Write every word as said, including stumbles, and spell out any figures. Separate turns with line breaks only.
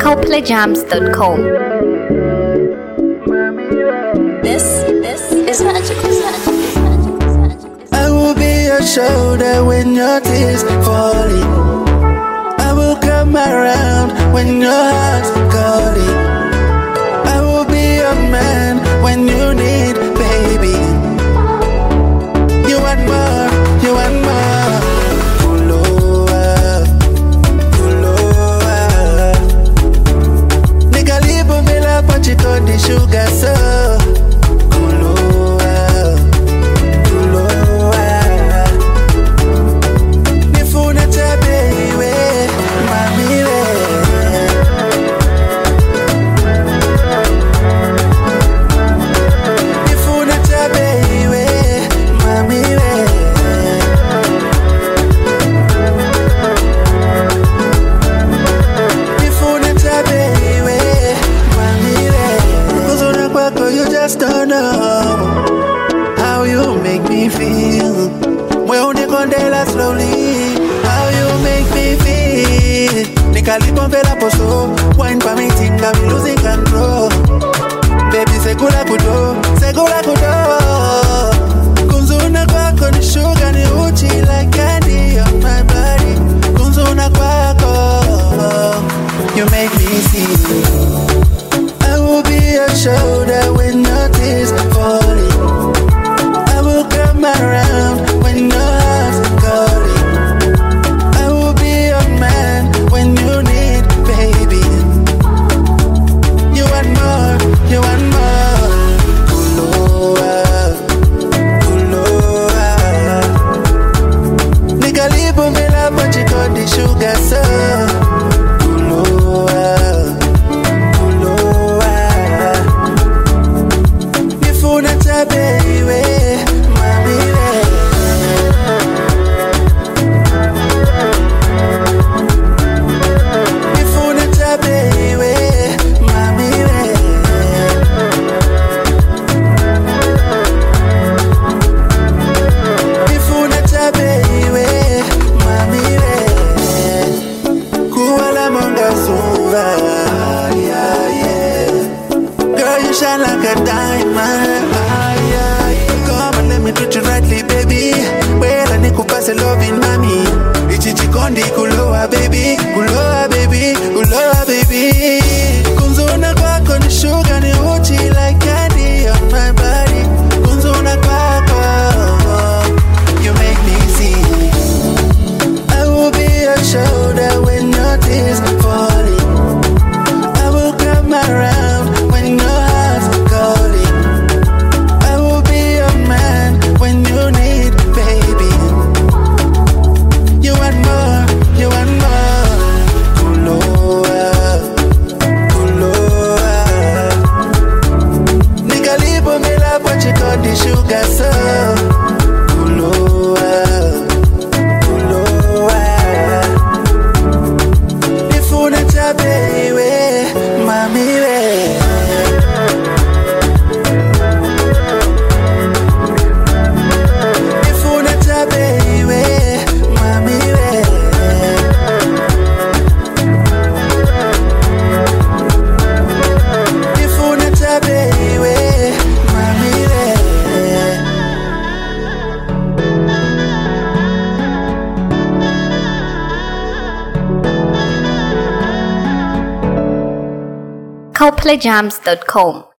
co play jams dot com.
This, this is magical, is magical, is magical, is magical.
I will be your shoulder when your tears falling. I will come around when your heart's calling. I will be your man when you need, baby. You want more, you want more. Kuloa, kuloa. Nigga libo vela pachiko di sugar so. You just don't know how you make me feel. When you come there slowly, how you make me feel. Nikalipon vela poso, wine pa me think I'm losing control. Baby segura kudo, segura kudo. Kunzuna kwako ni sugar ni uchi like candy on my body. Kunzuna kwako, you make me see. I will be your shoulder when your tears falling. I will come around when your heart's calling. I will be your man when you need, baby. You want more, you want more. Kuloa, kuloa. Nigga libo vela pachiko di sugar so. Shine like a diamond. Come and let me treat you rightly, baby. Well, I need to pass a loving mommy. Ichi chikondi kuloa, baby. Kuloa, baby. Kuloa, baby. Kunzuna kwako ni sugar ni uchi like candy on my body. Kunzuna kwako, you make me see. I will be your shoulder when your tears falling. I will come around when your sugar so. Kuloa, kuloa. Nifuna chabe iwe, mami we. Nifuna chabe iwe, mami we. Nifuna chabe iwe, mami we.
co play jams dot com